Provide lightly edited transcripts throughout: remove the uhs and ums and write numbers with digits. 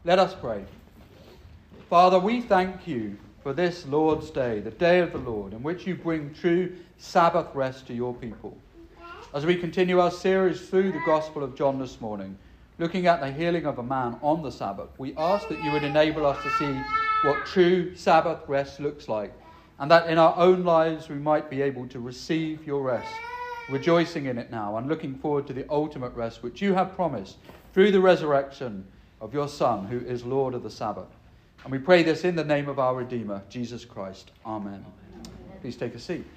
Let us pray. Father, we thank you for this Lord's Day, the day of the Lord, in which you bring true Sabbath rest to your people. As we continue our series through the Gospel of John this morning, looking at the healing of a man on the Sabbath, we ask that you would enable us to see what true Sabbath rest looks like, and that in our own lives we might be able to receive your rest, rejoicing in it now and looking forward to the ultimate rest which you have promised through the resurrection of your Son, who is Lord of the Sabbath. And we pray this in the name of our Redeemer, Jesus Christ. Amen. Please take a seat.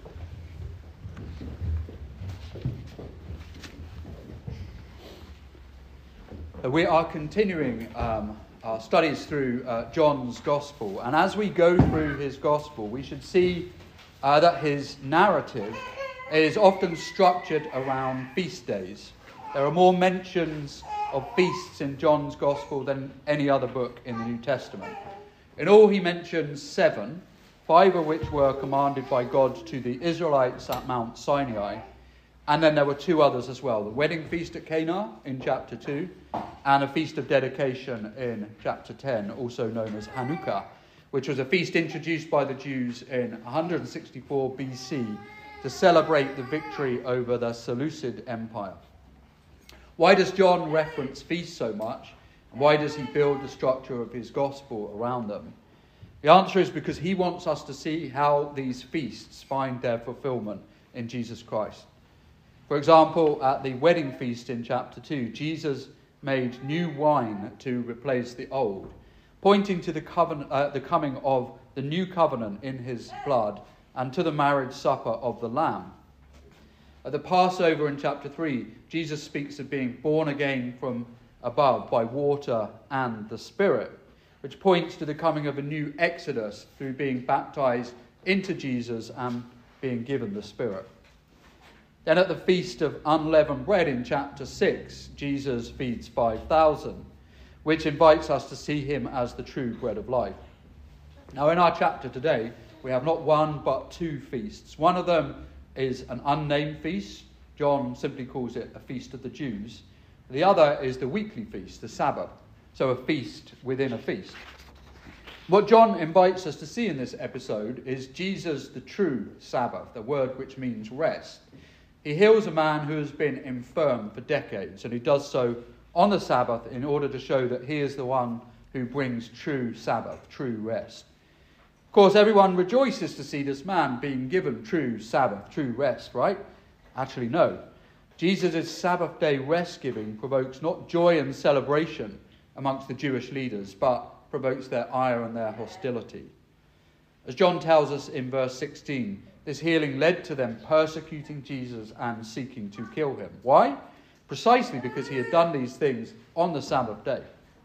We are continuing our studies through John's Gospel. And as we go through his Gospel, we should see that his narrative is often structured around feast days. There are more mentions of feasts in John's Gospel than any other book in the New Testament. In all, he mentions 7, 5 of which were commanded by God to the Israelites at Mount Sinai. And then there were 2 others as well, the wedding feast at Cana in chapter 2 and a feast of dedication in chapter 10, also known as Hanukkah, which was a feast introduced by the Jews in 164 BC to celebrate the victory over the Seleucid Empire. Why does John reference feasts so much? Why does he build the structure of his gospel around them? The answer is because he wants us to see how these feasts find their fulfillment in Jesus Christ. For example, at the wedding feast in chapter 2, Jesus made new wine to replace the old, pointing to the coming of the new covenant in his blood and to the marriage supper of the Lamb. At the Passover in chapter 3, Jesus speaks of being born again from above by water and the Spirit, which points to the coming of a new exodus through being baptized into Jesus and being given the Spirit. Then at the Feast of Unleavened Bread in chapter 6, Jesus feeds 5,000, which invites us to see him as the true bread of life. Now in our chapter today, we have not 1 but 2 feasts. One of them is an unnamed feast. John simply calls it a feast of the Jews. The other is the weekly feast, the Sabbath, so a feast within a feast. What John invites us to see in this episode is Jesus, the true Sabbath, the word which means rest. He heals a man who has been infirm for decades, and he does so on the Sabbath in order to show that he is the one who brings true Sabbath, true rest. Of course, everyone rejoices to see this man being given true Sabbath, true rest, right? Actually, no. Jesus' Sabbath day rest giving provokes not joy and celebration amongst the Jewish leaders, but provokes their ire and their hostility. As John tells us in verse 16, this healing led to them persecuting Jesus and seeking to kill him. Why? Precisely because he had done these things on the Sabbath day.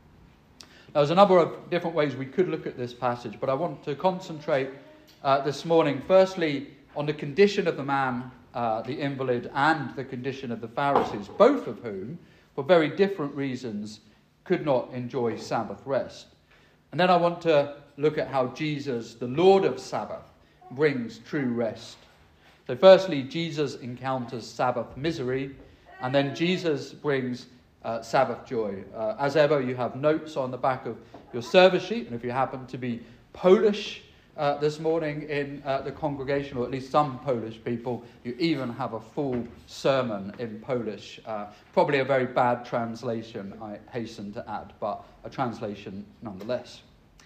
Now, there's a number of different ways we could look at this passage, but I want to concentrate this morning, firstly, on the condition of the man, the invalid, and the condition of the Pharisees, both of whom, for very different reasons, could not enjoy Sabbath rest. And then I want to look at how Jesus, the Lord of Sabbath, brings true rest. So firstly, Jesus encounters Sabbath misery, and then Jesus brings Sabbath joy. As ever, you have notes on the back of your service sheet, and if you happen to be Polish this morning in the congregation, or at least some Polish people, you even have a full sermon in Polish. Probably a very bad translation, I hasten to add, but a translation nonetheless.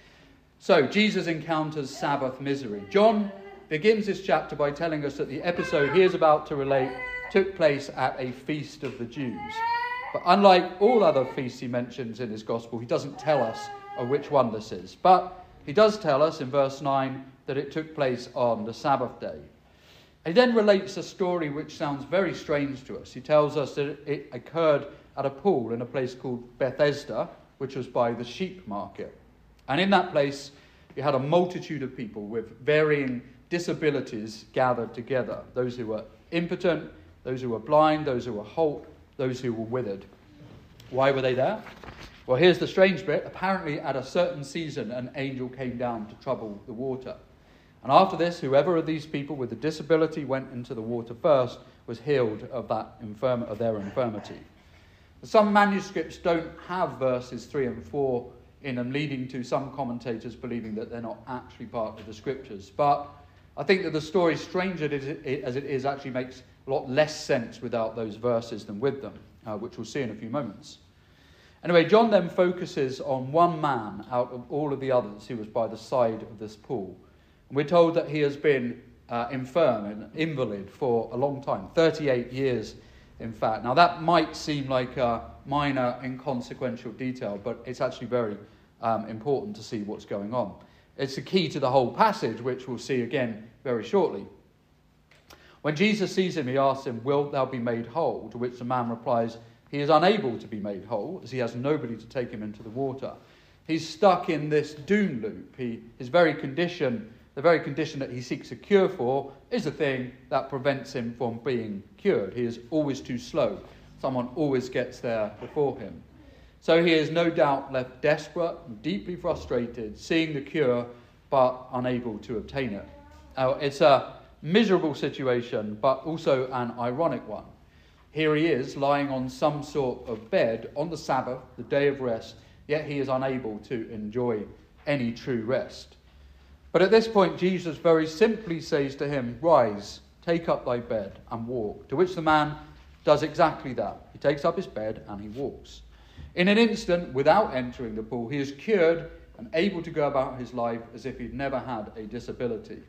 So, Jesus encounters Sabbath misery. John begins this chapter by telling us that the episode he is about to relate took place at a feast of the Jews. But unlike all other feasts he mentions in his gospel, he doesn't tell us of which one this is. But he does tell us in verse 9 that it took place on the Sabbath day. He then relates a story which sounds very strange to us. He tells us that it occurred at a pool in a place called Bethesda, which was by the sheep market. And in that place, you had a multitude of people with varying disabilities gathered together. Those who were impotent, those who were blind, those who were halt, those who were withered. Why were they there? Well, here's the strange bit. Apparently, at a certain season, an angel came down to trouble the water. And after this, whoever of these people with a disability went into the water first was healed of their infirmity. Some manuscripts don't have verses 3 and 4 in them, leading to some commentators believing that they're not actually part of the scriptures. But I think that the story, strange as it is, actually makes a lot less sense without those verses than with them, which we'll see in a few moments. Anyway, John then focuses on one man out of all of the others who was by the side of this pool. And we're told that he has been infirm and invalid for a long time, 38 years in fact. Now that might seem like a minor, inconsequential detail, but it's actually very important to see what's going on. It's the key to the whole passage, which we'll see again very shortly. When Jesus sees him, he asks him, "Wilt thou be made whole?" To which the man replies, he is unable to be made whole, as he has nobody to take him into the water. He's stuck in this doom loop. The very condition that he seeks a cure for, is the thing that prevents him from being cured. He is always too slow. Someone always gets there before him. So he is no doubt left desperate and deeply frustrated, seeing the cure, but unable to obtain it. Now, it's a miserable situation, but also an ironic one. Here he is, lying on some sort of bed on the Sabbath, the day of rest, yet he is unable to enjoy any true rest. But at this point, Jesus very simply says to him, "Rise, take up thy bed and walk." To which the man does exactly that. He takes up his bed and he walks. In an instant, without entering the pool, he is cured and able to go about his life as if he'd never had a disability.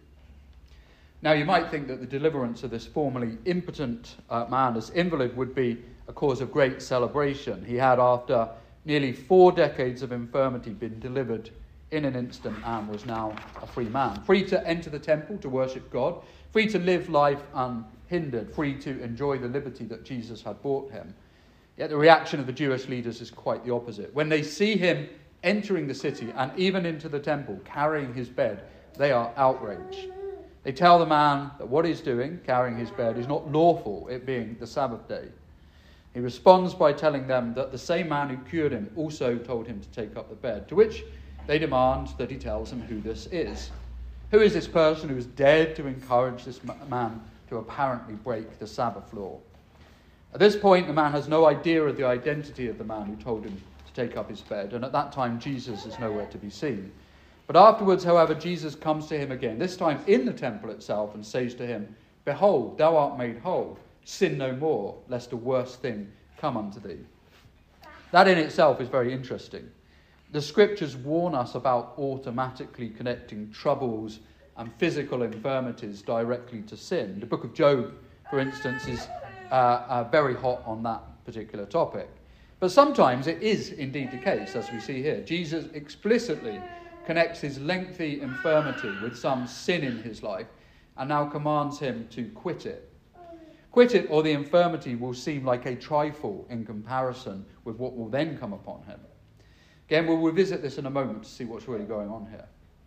Now, you might think that the deliverance of this formerly impotent man as invalid would be a cause of great celebration. He had, after nearly 4 decades of infirmity, been delivered in an instant and was now a free man. Free to enter the temple to worship God, free to live life unhindered, free to enjoy the liberty that Jesus had brought him. Yet the reaction of the Jewish leaders is quite the opposite. When they see him entering the city and even into the temple, carrying his bed, they are outraged. They tell the man that what he's doing, carrying his bed, is not lawful, it being the Sabbath day. He responds by telling them that the same man who cured him also told him to take up the bed, to which they demand that he tells them who this is. Who is this person who has dared to encourage this man to apparently break the Sabbath law? At this point, the man has no idea of the identity of the man who told him to take up his bed, and at that time Jesus is nowhere to be seen. But afterwards, however, Jesus comes to him again, this time in the temple itself, and says to him, "Behold, thou art made whole. Sin no more, lest a worse thing come unto thee." That in itself is very interesting. The scriptures warn us about automatically connecting troubles and physical infirmities directly to sin. The book of Job, for instance, is very hot on that particular topic. But sometimes it is indeed the case, as we see here. Jesus explicitly connects his lengthy infirmity with some sin in his life and now commands him to quit it. Quit it, or the infirmity will seem like a trifle in comparison with what will then come upon him. Again, we'll revisit this in a moment to see what's really going on here.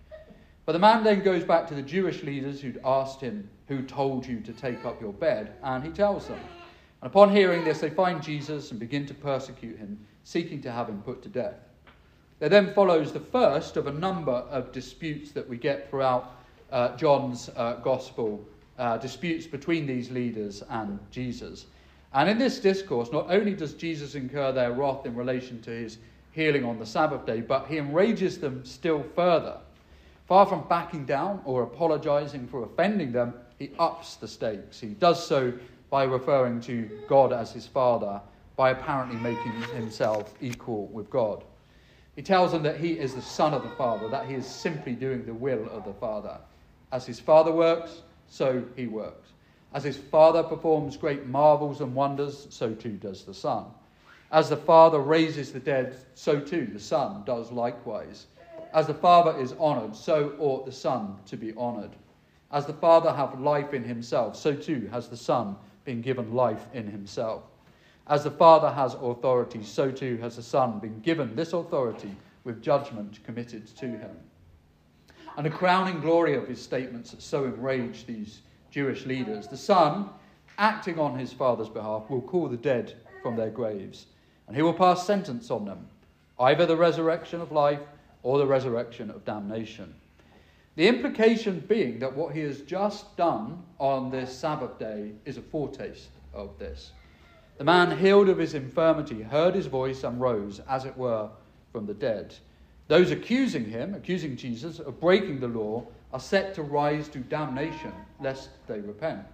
But the man then goes back to the Jewish leaders who'd asked him, "Who told you to take up your bed?" And he tells them. And upon hearing this, they find Jesus and begin to persecute him, seeking to have him put to death. There then follows the first of a number of disputes that we get throughout John's Gospel, disputes between these leaders and Jesus. And in this discourse, not only does Jesus incur their wrath in relation to his healing on the Sabbath day, but he enrages them still further. Far from backing down or apologizing for offending them, he ups the stakes. He does so by referring to God as his Father, by apparently making himself equal with God. He tells them that he is the Son of the Father, that he is simply doing the will of the Father. As his Father works, so he works. As his Father performs great marvels and wonders, so too does the Son. As the Father raises the dead, so too the Son does likewise. As the Father is honoured, so ought the Son to be honoured. As the Father hath life in himself, so too has the Son been given life in himself. As the Father has authority, so too has the Son been given this authority with judgment committed to him. And the crowning glory of his statements that so enraged these Jewish leaders, the Son, acting on his Father's behalf, will call the dead from their graves, and he will pass sentence on them, either the resurrection of life or the resurrection of damnation. The implication being that what he has just done on this Sabbath day is a foretaste of this. The man healed of his infirmity heard his voice and rose, as it were, from the dead. Those accusing Jesus, of breaking the law, are set to rise to damnation, lest they repent.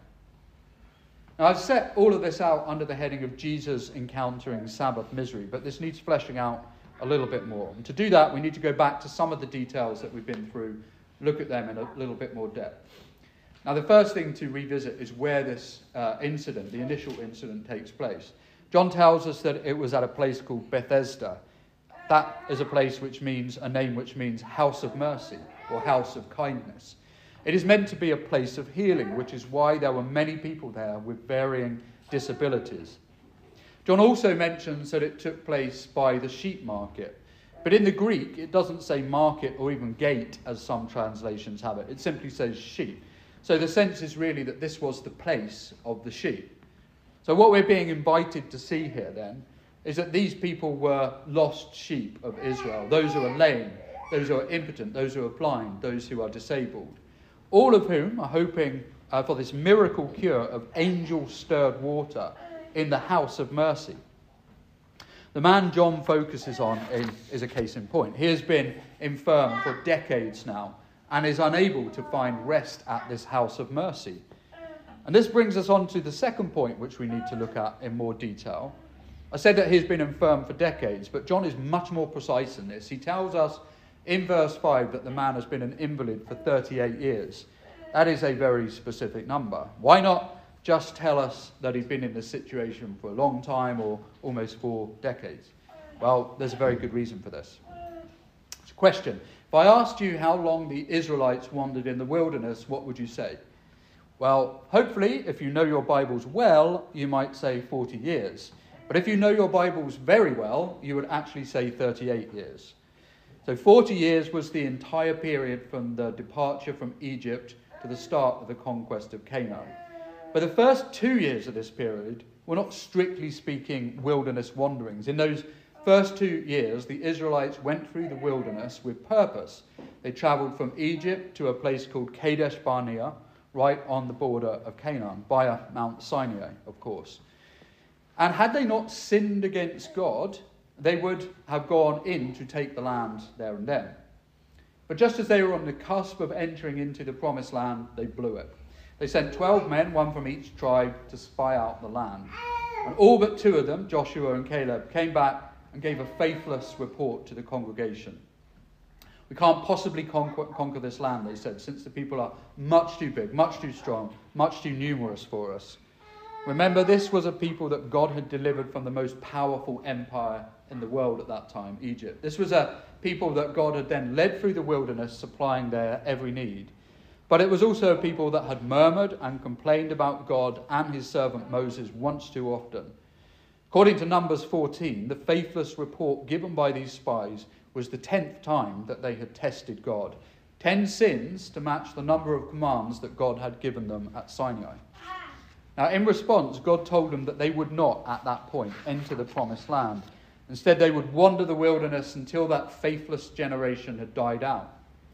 Now, I've set all of this out under the heading of Jesus encountering Sabbath misery, but this needs fleshing out a little bit more. And to do that, we need to go back to some of the details that we've been through, look at them in a little bit more depth. Now, the first thing to revisit is where this incident, the initial incident, takes place. John tells us that it was at a place called Bethesda. That is a place which means, a name which means house of mercy or house of kindness. It is meant to be a place of healing, which is why there were many people there with varying disabilities. John also mentions that it took place by the sheep market. But in the Greek, it doesn't say market or even gate, as some translations have it. It simply says sheep. So the sense is really that this was the place of the sheep. So what we're being invited to see here then is that these people were lost sheep of Israel. Those who are lame, those who are impotent, those who are blind, those who are disabled. All of whom are hoping for this miracle cure of angel-stirred water in the house of mercy. The man John focuses on is a case in point. He has been infirm for decades now and is unable to find rest at this house of mercy. And this brings us on to the second point, which we need to look at in more detail. I said that he's been infirm for decades, but John is much more precise in this. He tells us in verse 5 that the man has been an invalid for 38 years. That is a very specific number. Why not just tell us that he's been in this situation for a long time or almost 4 decades? Well, there's a very good reason for this. It's a question. If I asked you how long the Israelites wandered in the wilderness, what would you say? Well, hopefully, if you know your Bibles well, you might say 40 years. But if you know your Bibles very well, you would actually say 38 years. So 40 years was the entire period from the departure from Egypt to the start of the conquest of Canaan. But the first 2 years of this period were not strictly speaking wilderness wanderings. In those first 2 years, the Israelites went through the wilderness with purpose. They travelled from Egypt to a place called Kadesh Barnea, right on the border of Canaan, via Mount Sinai, of course. And had they not sinned against God, they would have gone in to take the land there and then. But just as they were on the cusp of entering into the promised land, they blew it. They sent 12 men, one from each tribe, to spy out the land. And all but 2 of them, Joshua and Caleb, came back and gave a faithless report to the congregation. We can't possibly conquer this land, they said, since the people are much too big, much too strong, much too numerous for us. Remember, this was a people that God had delivered from the most powerful empire in the world at that time, Egypt. This was a people that God had then led through the wilderness, supplying their every need. But it was also a people that had murmured and complained about God and his servant Moses once too often. According to Numbers 14, the faithless report given by these spies was the 10th time that they had tested God. 10 sins to match the number of commands that God had given them at Sinai. Now, in response, God told them that they would not, at that point, enter the promised land. Instead, they would wander the wilderness until that faithless generation had died out.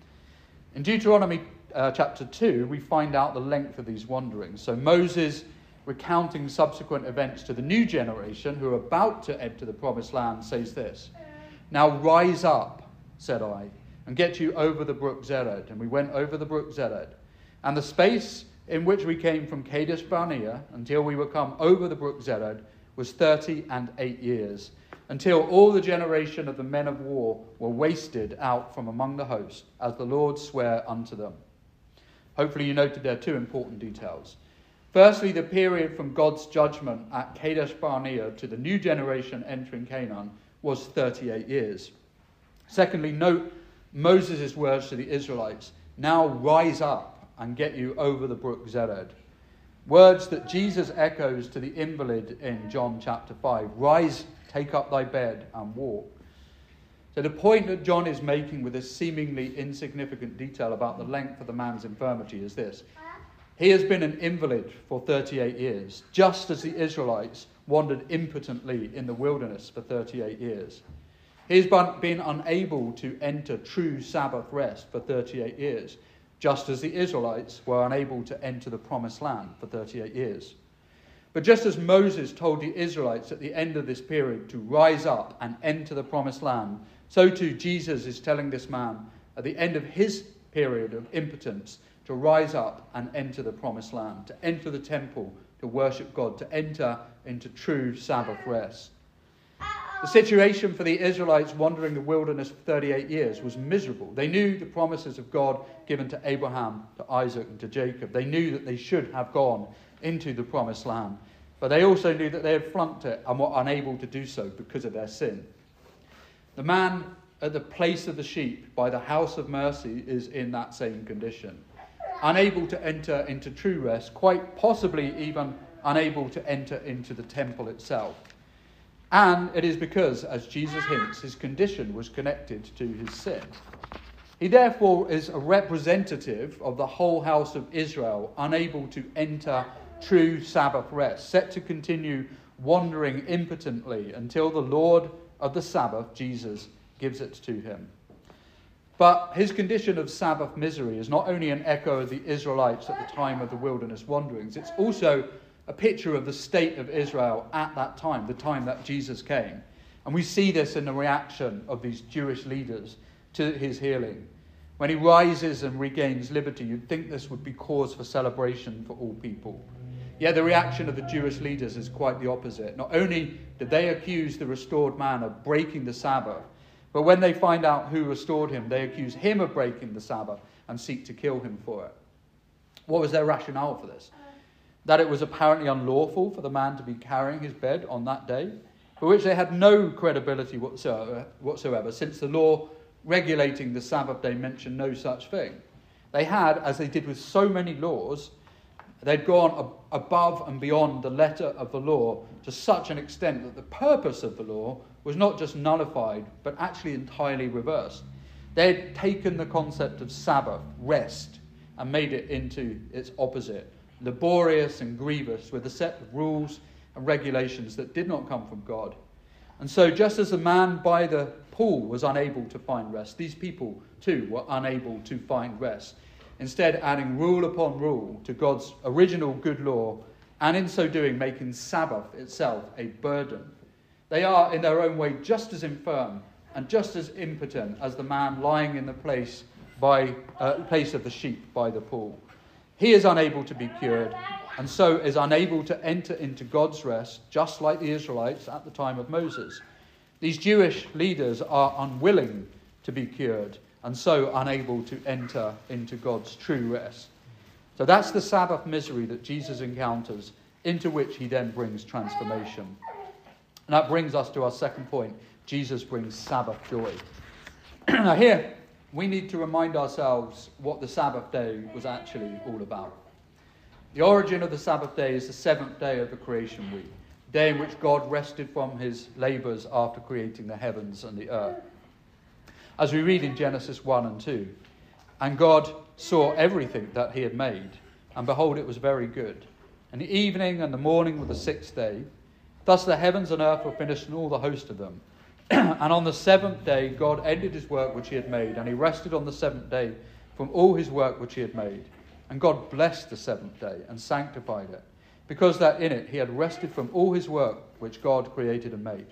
In Deuteronomy chapter 2, we find out the length of these wanderings. So Moses, recounting subsequent events to the new generation who are about to enter the promised land, says this: "Now rise up, said I, and get you over the brook Zered." And we went over the brook Zered. And the space in which we came from Kadesh Barnea until we were come over the brook Zered was 38 years, until all the generation of the men of war were wasted out from among the host, as the Lord sware unto them. Hopefully you noted there 2 important details. Firstly, the period from God's judgment at Kadesh Barnea to the new generation entering Canaan was 38 years. Secondly, note Moses' words to the Israelites: "Now rise up and get you over the brook Zered." Words that Jesus echoes to the invalid in John chapter 5. Rise, take up thy bed and walk. So the point that John is making with this seemingly insignificant detail about the length of the man's infirmity is this: he has been an invalid for 38 years, just as the Israelites wandered impotently in the wilderness for 38 years. He has been unable to enter true Sabbath rest for 38 years, just as the Israelites were unable to enter the promised land for 38 years. But just as Moses told the Israelites at the end of this period to rise up and enter the promised land, so too Jesus is telling this man at the end of his period of impotence to rise up and enter the promised land, to enter the temple, to worship God, to enter into true Sabbath rest. The situation for the Israelites wandering the wilderness for 38 years was miserable. They knew the promises of God given to Abraham, to Isaac, and to Jacob. They knew that they should have gone into the promised land. But they also knew that they had flunked it and were unable to do so because of their sin. The man at the place of the sheep by the house of mercy is in that same condition. Unable to enter into true rest, quite possibly even unable to enter into the temple itself. And it is because, as Jesus hints, his condition was connected to his sin. He therefore is a representative of the whole house of Israel, unable to enter true Sabbath rest, set to continue wandering impotently until the Lord of the Sabbath, Jesus, gives it to him. But his condition of Sabbath misery is not only an echo of the Israelites at the time of the wilderness wanderings, it's also a picture of the state of Israel at that time, the time that Jesus came. And we see this in the reaction of these Jewish leaders to his healing. When he rises and regains liberty, you'd think this would be cause for celebration for all people. Yet the reaction of the Jewish leaders is quite the opposite. Not only did they accuse the restored man of breaking the Sabbath, but when they find out who restored him, they accuse him of breaking the Sabbath and seek to kill him for it. What was their rationale for this? That it was apparently unlawful for the man to be carrying his bed on that day, for which they had no credibility whatsoever, since the law regulating the Sabbath day mentioned no such thing. They had, as they did with so many laws, they'd gone above and beyond the letter of the law to such an extent that the purpose of the law was not just nullified, but actually entirely reversed. They had taken the concept of Sabbath, rest, and made it into its opposite, laborious and grievous, with a set of rules and regulations that did not come from God. And so just as the man by the pool was unable to find rest, these people too were unable to find rest, instead adding rule upon rule to God's original good law, and in so doing making Sabbath itself a burden. They are in their own way just as infirm and just as impotent as the man lying in the place of the sheep by the pool. He is unable to be cured, and so is unable to enter into God's rest, just like the Israelites at the time of Moses. These Jewish leaders are unwilling to be cured, and so unable to enter into God's true rest. So that's the Sabbath misery that Jesus encounters, into which he then brings transformation. And that brings us to our second point. Jesus brings Sabbath joy. Now here, we need to remind ourselves what the Sabbath day was actually all about. The origin of the Sabbath day is the seventh day of the creation week, the day in which God rested from his labours after creating the heavens and the earth. As we read in Genesis 1 and 2, and God saw everything that he had made, and behold, it was very good. And the evening and the morning were the sixth day. Thus the heavens and earth were finished, and all the host of them. And on the seventh day, God ended his work which he had made, and he rested on the seventh day from all his work which he had made. And God blessed the seventh day and sanctified it, because that in it he had rested from all his work which God created and made.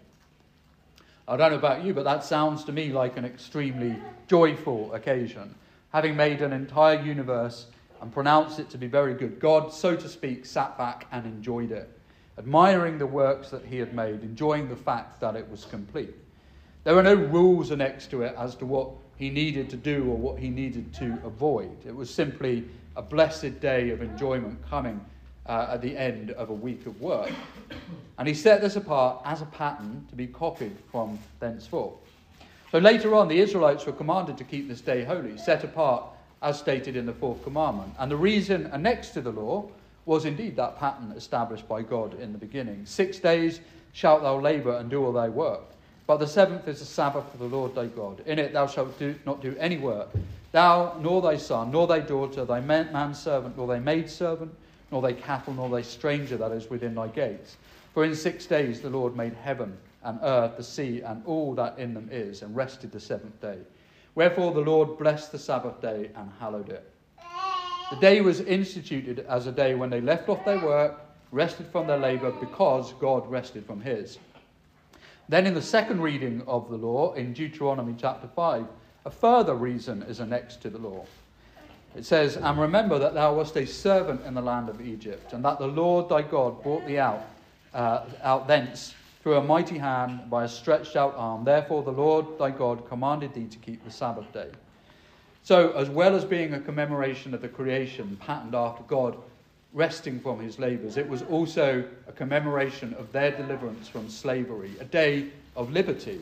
I don't know about you, but that sounds to me like an extremely joyful occasion. Having made an entire universe and pronounced it to be very good, God, so to speak, sat back and enjoyed it, admiring the works that he had made, enjoying the fact that it was complete. There were no rules annexed to it as to what he needed to do or what he needed to avoid. It was simply a blessed day of enjoyment coming at the end of a week of work. And he set this apart as a pattern to be copied from thenceforth. So later on, the Israelites were commanded to keep this day holy, set apart as stated in the fourth commandment. And the reason annexed to the law was indeed that pattern established by God in the beginning. 6 days shalt thou labour and do all thy work. But the seventh is the Sabbath of the Lord thy God. In it thou shalt not do any work, thou, nor thy son, nor thy daughter, thy manservant, nor thy maidservant, nor thy cattle, nor thy stranger that is within thy gates. For in 6 days the Lord made heaven and earth, the sea, and all that in them is, and rested the seventh day. Wherefore the Lord blessed the Sabbath day and hallowed it. The day was instituted as a day when they left off their work, rested from their labour because God rested from his. Then in the second reading of the law, in Deuteronomy chapter 5, a further reason is annexed to the law. It says, "And remember that thou wast a servant in the land of Egypt, and that the Lord thy God brought thee out thence through a mighty hand by a stretched out arm. Therefore the Lord thy God commanded thee to keep the Sabbath day." So, as well as being a commemoration of the creation patterned after God resting from his labours, it was also a commemoration of their deliverance from slavery, a day of liberty.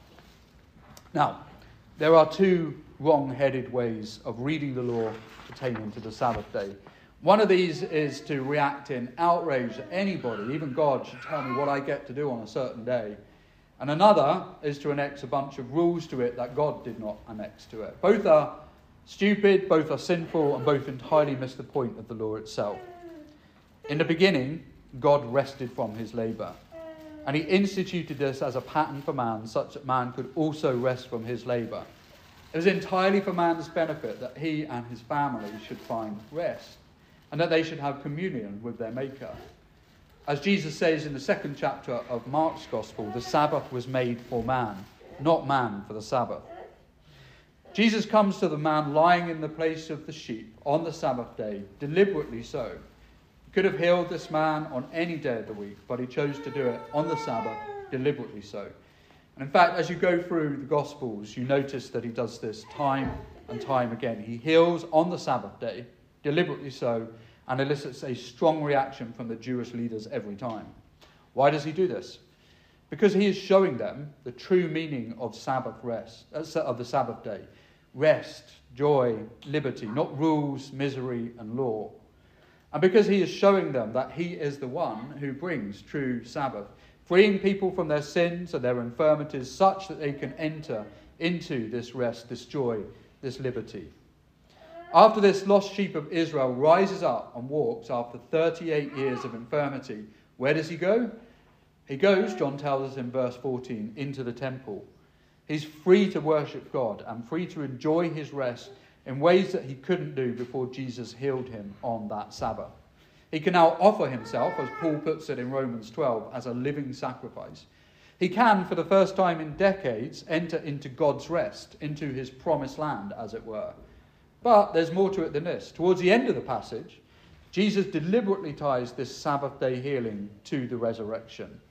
Now, there are two wrong-headed ways of reading the law pertaining to the Sabbath day. One of these is to react in outrage that anybody, even God, should tell me what I get to do on a certain day. And another is to annex a bunch of rules to it that God did not annex to it. Both are stupid, both are sinful, and both entirely miss the point of the law itself. In the beginning, God rested from his labour, and he instituted this as a pattern for man, such that man could also rest from his labour. It was entirely for man's benefit that he and his family should find rest, and that they should have communion with their Maker. As Jesus says in the second chapter of Mark's Gospel, the Sabbath was made for man, not man for the Sabbath. Jesus comes to the man lying in the place of the sheep on the Sabbath day, deliberately so. He could have healed this man on any day of the week, but he chose to do it on the Sabbath, deliberately so. And in fact, as you go through the Gospels, you notice that he does this time and time again. He heals on the Sabbath day, deliberately so, and elicits a strong reaction from the Jewish leaders every time. Why does he do this? Because he is showing them the true meaning of Sabbath rest, of the Sabbath day. Rest, joy, liberty, not rules, misery, and law. And because he is showing them that he is the one who brings true Sabbath, freeing people from their sins and their infirmities such that they can enter into this rest, this joy, this liberty. After this lost sheep of Israel rises up and walks after 38 years of infirmity, where does he go? He goes, John tells us in verse 14, into the temple. He's free to worship God and free to enjoy his rest in ways that he couldn't do before Jesus healed him on that Sabbath. He can now offer himself, as Paul puts it in Romans 12, as a living sacrifice. He can, for the first time in decades, enter into God's rest, into his promised land, as it were. But there's more to it than this. Towards the end of the passage, Jesus deliberately ties this Sabbath day healing to the resurrection.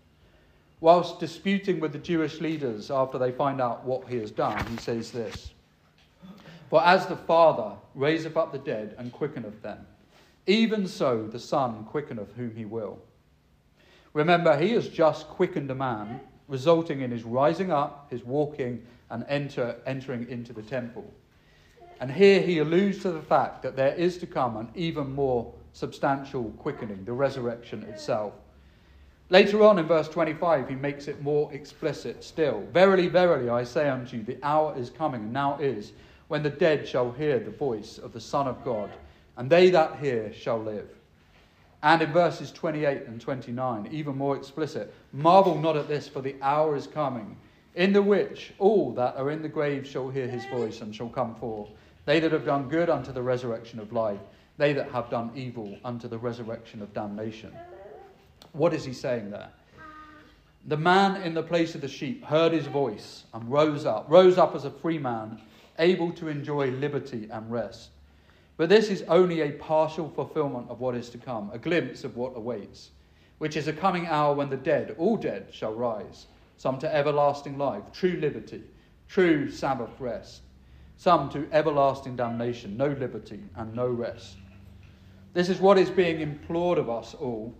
Whilst disputing with the Jewish leaders after they find out what he has done, he says this: "For as the Father raiseth up the dead and quickeneth them, even so the Son quickeneth whom he will." Remember, he has just quickened a man, resulting in his rising up, his walking, and entering into the temple. And here he alludes to the fact that there is to come an even more substantial quickening, the resurrection itself. Later on in verse 25, he makes it more explicit still. "Verily, verily, I say unto you, the hour is coming, and now is, when the dead shall hear the voice of the Son of God, and they that hear shall live." And in verses 28 and 29, even more explicit, "Marvel not at this, for the hour is coming, in the which all that are in the grave shall hear his voice, and shall come forth. They that have done good unto the resurrection of life, they that have done evil unto the resurrection of damnation." What is he saying there? The man in the place of the sheep heard his voice and rose up as a free man, able to enjoy liberty and rest. But this is only a partial fulfillment of what is to come, a glimpse of what awaits, which is a coming hour when the dead, all dead, shall rise, some to everlasting life, true liberty, true Sabbath rest, some to everlasting damnation, no liberty and no rest. This is what is being implored of us all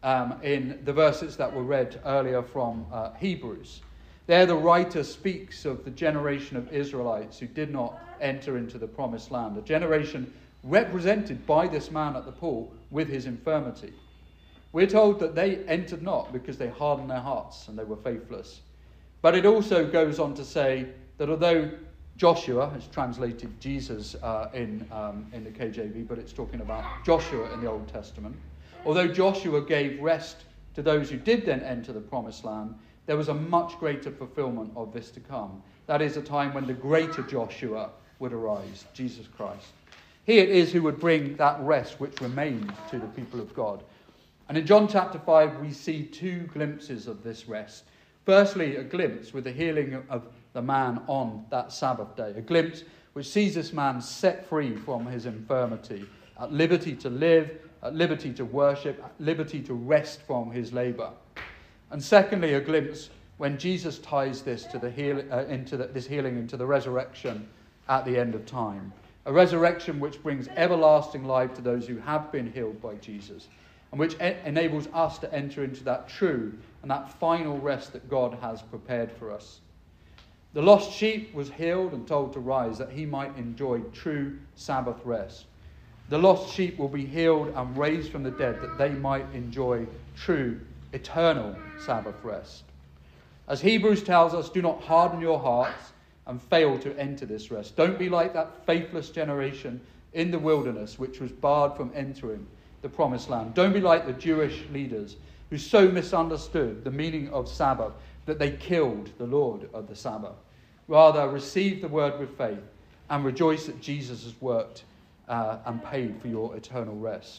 in the verses that were read earlier from Hebrews. There the writer speaks of the generation of Israelites who did not enter into the promised land, a generation represented by this man at the pool with his infirmity. We're told that they entered not because they hardened their hearts and they were faithless. But it also goes on to say that although Joshua, it's translated Jesus in the KJV, but it's talking about Joshua in the Old Testament. Although Joshua gave rest to those who did then enter the promised land, there was a much greater fulfillment of this to come. That is a time when the greater Joshua would arise, Jesus Christ. He it is who would bring that rest which remained to the people of God. And in John chapter 5, we see two glimpses of this rest. Firstly, a glimpse with the healing of the man on that Sabbath day. A glimpse which sees this man set free from his infirmity, at liberty to live, at liberty to worship, at liberty to rest from his labour. And secondly, a glimpse when Jesus ties this to this healing into the resurrection at the end of time. A resurrection which brings everlasting life to those who have been healed by Jesus, and which enables us to enter into that true and that final rest that God has prepared for us. The lost sheep was healed and told to rise that he might enjoy true Sabbath rest. The lost sheep will be healed and raised from the dead that they might enjoy true eternal Sabbath rest. As Hebrews tells us, do not harden your hearts and fail to enter this rest. Don't be like that faithless generation in the wilderness which was barred from entering the promised land. Don't be like the Jewish leaders who so misunderstood the meaning of Sabbath that they killed the Lord of the Sabbath. Rather, receive the word with faith and rejoice that Jesus has worked and paid for your eternal rest.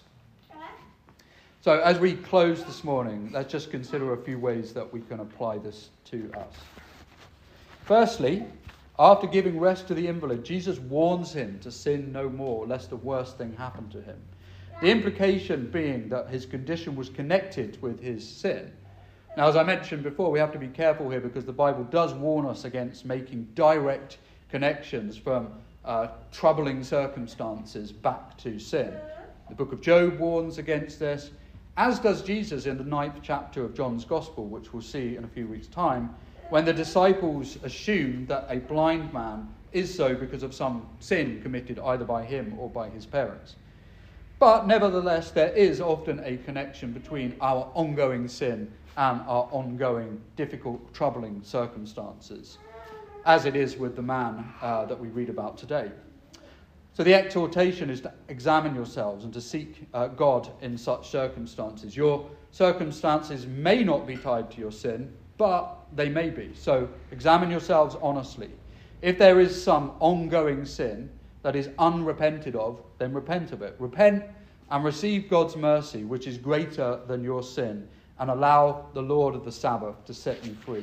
So as we close this morning, let's just consider a few ways that we can apply this to us. Firstly, after giving rest to the invalid, Jesus warns him to sin no more, lest the worst thing happen to him. The implication being that his condition was connected with his sin. Now, as I mentioned before, we have to be careful here because the Bible does warn us against making direct connections from troubling circumstances back to sin. The book of Job warns against this, as does Jesus in the 9th chapter of John's Gospel, which we'll see in a few weeks' time, when the disciples assume that a blind man is so because of some sin committed either by him or by his parents. But nevertheless, there is often a connection between our ongoing sin and our ongoing difficult, troubling circumstances, as it is with the man that we read about today. So the exhortation is to examine yourselves and to seek God in such circumstances. Your circumstances may not be tied to your sin, but they may be. So examine yourselves honestly. If there is some ongoing sin that is unrepented of, then repent of it. Repent and receive God's mercy, which is greater than your sin, and allow the Lord of the Sabbath to set you free.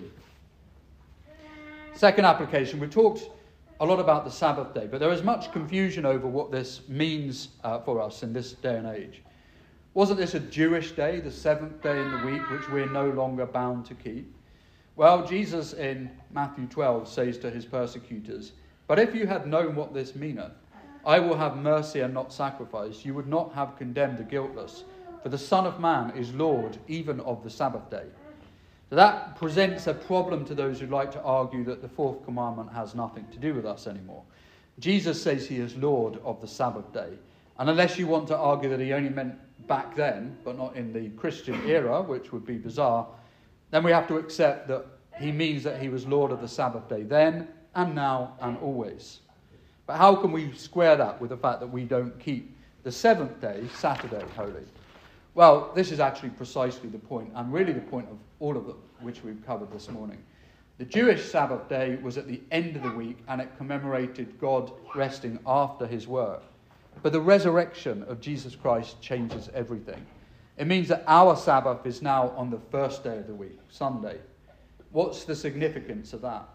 Second application, we've talked a lot about the Sabbath day, but there is much confusion over what this means for us in this day and age. Wasn't this a Jewish day, the seventh day in the week, which we're no longer bound to keep? Well, Jesus in Matthew 12 says to his persecutors, "But if you had known what this meaneth, I will have mercy and not sacrifice, you would not have condemned the guiltless. For the Son of Man is Lord even of the Sabbath day." So that presents a problem to those who like to argue that the fourth commandment has nothing to do with us anymore. Jesus says he is Lord of the Sabbath day. And unless you want to argue that he only meant back then, but not in the Christian era, which would be bizarre, then we have to accept that he means that he was Lord of the Sabbath day then, and now, and always. But how can we square that with the fact that we don't keep the seventh day, Saturday, holy? Well, this is actually precisely the point, and really the point of all of them, which we've covered this morning. The Jewish Sabbath day was at the end of the week, and it commemorated God resting after his work. But the resurrection of Jesus Christ changes everything. It means that our Sabbath is now on the first day of the week, Sunday. What's the significance of that?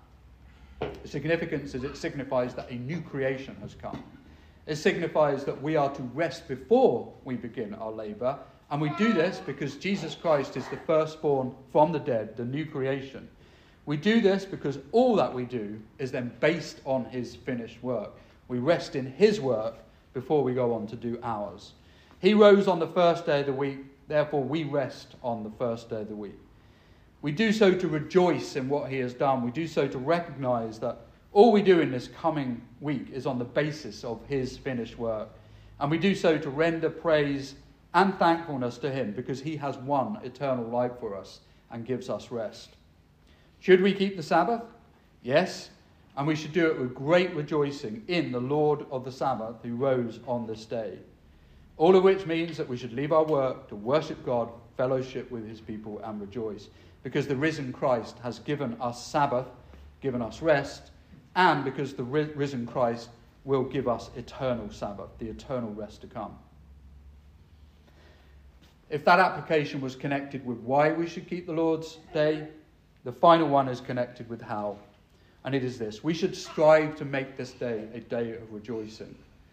The significance is it signifies that a new creation has come. It signifies that we are to rest before we begin our labour, and we do this because Jesus Christ is the firstborn from the dead, the new creation. We do this because all that we do is then based on his finished work. We rest in his work before we go on to do ours. He rose on the first day of the week, therefore we rest on the first day of the week. We do so to rejoice in what he has done. We do so to recognise that all we do in this coming week is on the basis of his finished work. And we do so to render praise and thankfulness to him because he has won eternal life for us and gives us rest. Should we keep the Sabbath? Yes, and we should do it with great rejoicing in the Lord of the Sabbath who rose on this day. All of which means that we should leave our work to worship God, fellowship with his people and rejoice, because the risen Christ has given us Sabbath, given us rest, and because the risen Christ will give us eternal Sabbath, the eternal rest to come. If that application was connected with why we should keep the Lord's Day, the final one is connected with how. And it is this: we should strive to make this day a day of rejoicing.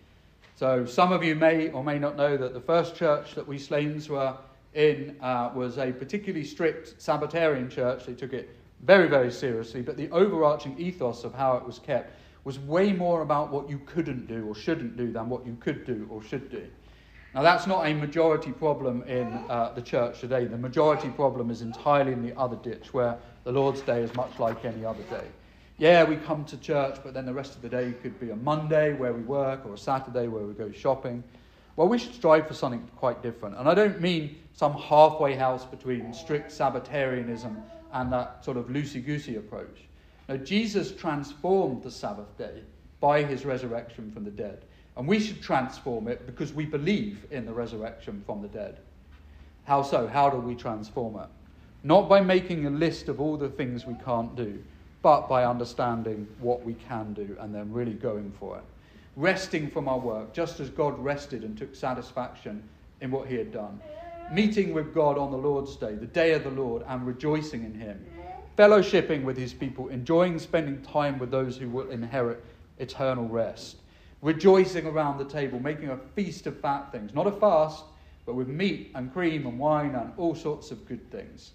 So some of you may or may not know that the first church that we Slains were in was a particularly strict Sabbatarian church. They took it very, very seriously, but the overarching ethos of how it was kept was way more about what you couldn't do or shouldn't do than what you could do or should do. Now, that's not a majority problem in the church today. The majority problem is entirely in the other ditch, where the Lord's Day is much like any other day. Yeah, we come to church, but then the rest of the day could be a Monday where we work or a Saturday where we go shopping. Well, we should strive for something quite different. And I don't mean some halfway house between strict Sabbatarianism and that sort of loosey-goosey approach. No, Jesus transformed the Sabbath day by his resurrection from the dead. And we should transform it because we believe in the resurrection from the dead. How so? How do we transform it? Not by making a list of all the things we can't do, but by understanding what we can do and then really going for it. Resting from our work, just as God rested and took satisfaction in what he had done. Meeting with God on the Lord's Day, the day of the Lord, and rejoicing in him. Fellowshipping with his people, enjoying spending time with those who will inherit eternal rest. Rejoicing around the table, making a feast of fat things. Not a fast, but with meat and cream and wine and all sorts of good things.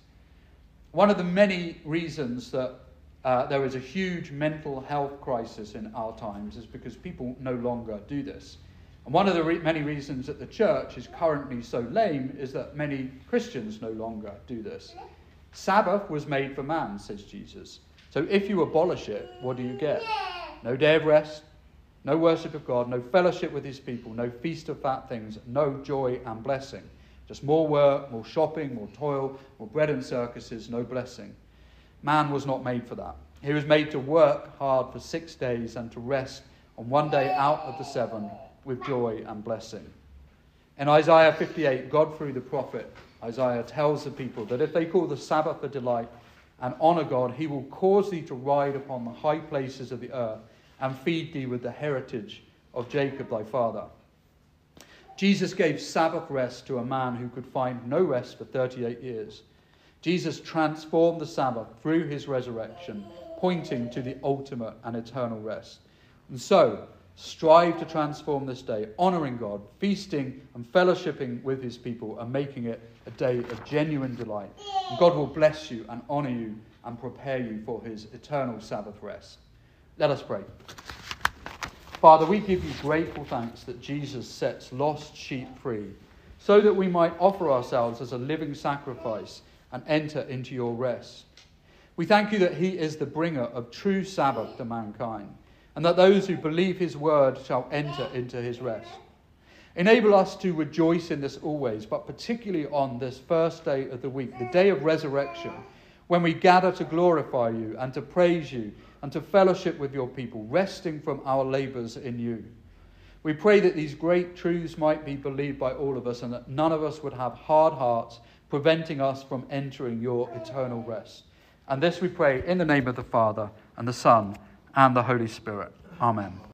One of the many reasons that there is a huge mental health crisis in our times is because people no longer do this. And one of the many reasons that the church is currently so lame is that many Christians no longer do this. Sabbath was made for man, says Jesus. So if you abolish it, what do you get? No day of rest, no worship of God, no fellowship with his people, no feast of fat things, no joy and blessing. Just more work, more shopping, more toil, more bread and circuses, no blessing. Man was not made for that. He was made to work hard for 6 days and to rest on one day out of the 7 with joy and blessing. In Isaiah 58, God through the prophet Isaiah tells the people that if they call the Sabbath a delight and honour God, he will cause thee to ride upon the high places of the earth and feed thee with the heritage of Jacob thy father. Jesus gave Sabbath rest to a man who could find no rest for 38 years. Jesus transformed the Sabbath through his resurrection, pointing to the ultimate and eternal rest. And so, strive to transform this day, honouring God, feasting and fellowshipping with his people, and making it a day of genuine delight. And God will bless you and honour you and prepare you for his eternal Sabbath rest. Let us pray. Father, we give you grateful thanks that Jesus sets lost sheep free, so that we might offer ourselves as a living sacrifice and enter into your rest. We thank you that he is the bringer of true Sabbath to mankind, and that those who believe his word shall enter into his rest. Enable us to rejoice in this always, but particularly on this first day of the week, the day of resurrection, when we gather to glorify you and to praise you and to fellowship with your people, resting from our labours in you. We pray that these great truths might be believed by all of us, and that none of us would have hard hearts preventing us from entering your eternal rest. And this we pray in the name of the Father, and the Son, and the Holy Spirit. Amen.